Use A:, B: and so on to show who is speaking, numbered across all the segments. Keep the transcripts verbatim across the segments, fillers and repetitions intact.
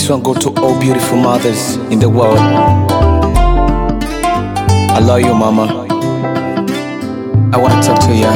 A: This one go to all beautiful mothers in the world. I love you, mama. I wanna talk to ya.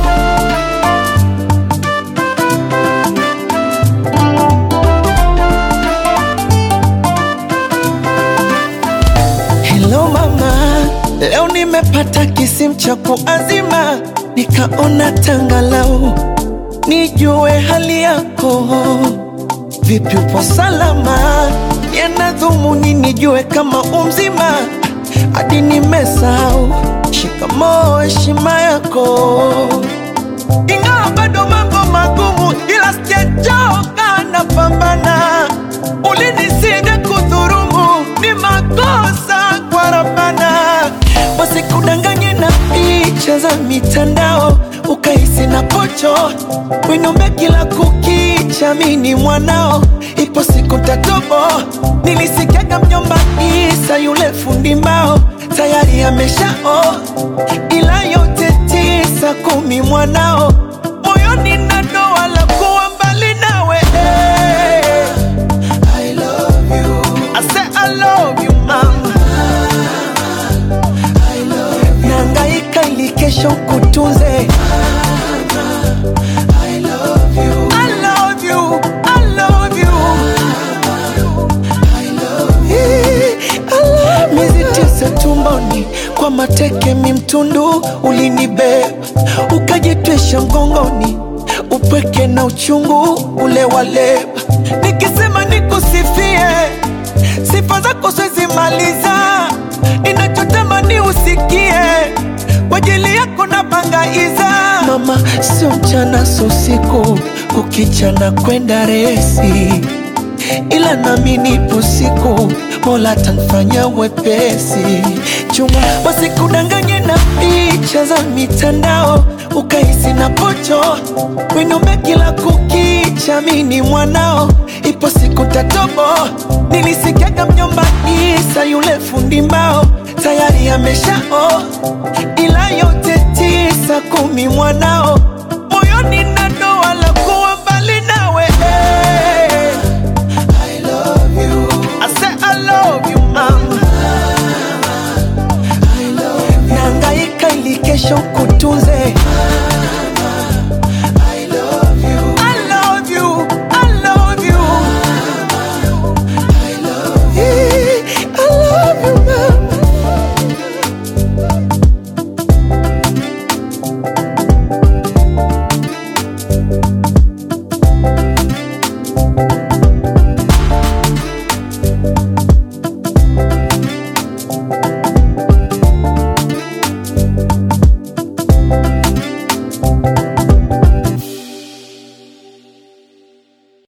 B: Hello mama, leo nimepata kisimu cha kuazima, nikaona tangalau nijue hali yako. Vipi upo salama? Yana dhumuni nijue kama umzima, hadi nimesahau shikamoo heshima yako. Ingawa bado mambo magumu, ila sijachoka napambana. Ulinisida kudhurumu, ni makosa kwa Rabbana. Wasikudanganye na picha za mitandao, ukahisi na pocho winombe kila kukicha. Mini mwanao, ipo siku tatobo. Nilisikiaga mjomba Isa yule fundi mbao tayari ameshao, ila yote tisa kumi mwanao moyoni na doa la kuwa mbali nawe. I love you, I say I love you mama. I love you, nangaika ili kesho kutunze. I love you, I love you, I love you, I love you. Miezi tisa tumboni kwa mateke mimtundu, ulinibeba ukajitwisha mgongoni, upweke na uchungu ule waleba. Nikisema nikusifie, sifa zako siwezi maliza. Ninachotamani usikie, kwa ajili yako nabangaiza. Mama, sio mchana sio usiku, kukichana kwenda resi, ila nami nipo siku, Mola atanifanya wepesi. Chunga wasikudanganye na picha za mitandao, ukahisi na pocho winombe kila kukicha. Mini mwanao, ipo siku tatobo. Nilisikiaga mjomba Isa yule fundi mbao tayari ameshao, ila yote tisa kumi mwanao moyoni na doa la kuwa mbali nawe. I love you, I say I love you mama. I love you, nangaika ili kesho